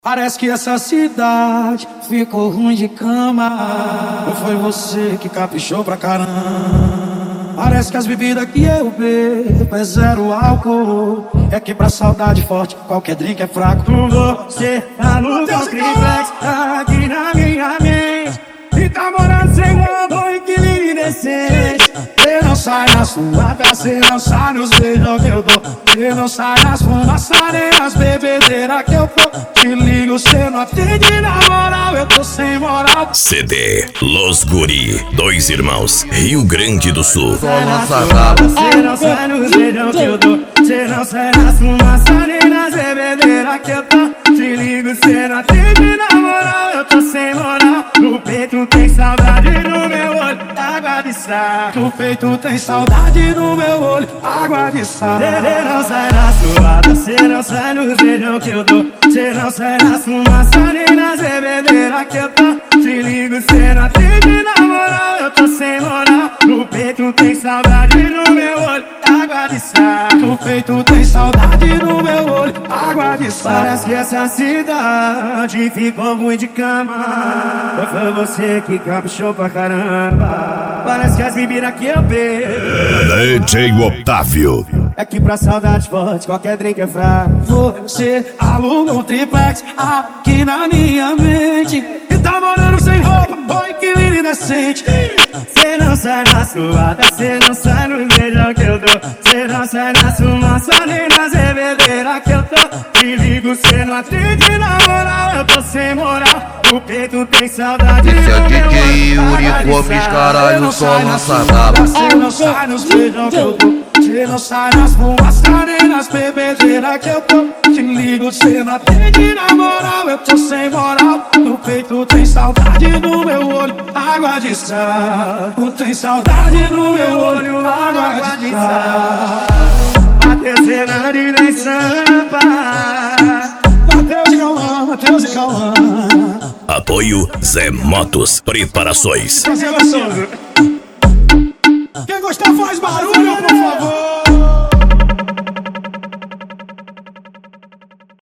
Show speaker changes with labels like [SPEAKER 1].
[SPEAKER 1] Parece que essa cidade ficou ruim de cama. Ou foi você que caprichou pra caramba? Parece que as bebidas que eu bebo é zero álcool. É que pra saudade forte qualquer drink é fraco. Você tá no teu triplex, tá aqui na minha mente. E tá morando sem um inquilino indecente. Cê não sai na sua casa, cê não sai nos beijos que eu dou. Cê não sai nas fumaças nem nas bebedeiras que eu tô. Te ligo, cê não atende na moral, eu tô sem moral.
[SPEAKER 2] CD Los Guri, dois irmãos, Rio Grande do Sul.
[SPEAKER 1] Cê não sai nos beijos que eu dou. Cê não sai nas fumaças nem nas bebedeiras que eu tô. Te ligo, cê não atende na moral, eu tô sem moral. No peito tem saudade, no meu olho água de sal. No peito tem saudade, no meu olho água de sal. Cê não sai na suada, cê não sai nos beijos que eu dou. Cê não sai nas fumaças nem nas bebedeiras que eu tô. Te ligo, cê não atende na moral, eu tô sem moral. No peito tem saudade, no meu olho água de sal. No peito tem saudade, no meu olho água de sal. Parece que essa cidade ficou ruim de cama. Ou foi você que caprichou pra caramba? Parece que as bebidas que eu bebo
[SPEAKER 2] DJ Otávio.
[SPEAKER 1] é que pra saudade forte qualquer drink é fraco. Você aluga um triplex aqui na minha mente. E tá morando sem roupa, oi que lindo indecente. Cê não sai na suada, cê não sai no beijão que eu dou. Cê não sai na fumaça nem nas bebedeiras que eu tô. Te ligo, cê não atende na moral, eu tô sem moral. O peito tem saudade.
[SPEAKER 3] Esse é DJ Yuri Gomes, caralho, só lança braba.
[SPEAKER 1] Cê não sai nos beijão que eu dou. Cê não sai nas fumaças nem nas bebedeiras que eu tô. Te ligo, cê não atende na moral, eu tô sem moral. No peito tem saudade, no meu olho água de sal. Tem saudade no meu olho água de sal. Bateu Fernando e nem sampa. Mateus e Cauã.
[SPEAKER 2] Apoio Zé Motos Preparações.
[SPEAKER 1] Quem gostar faz barulho.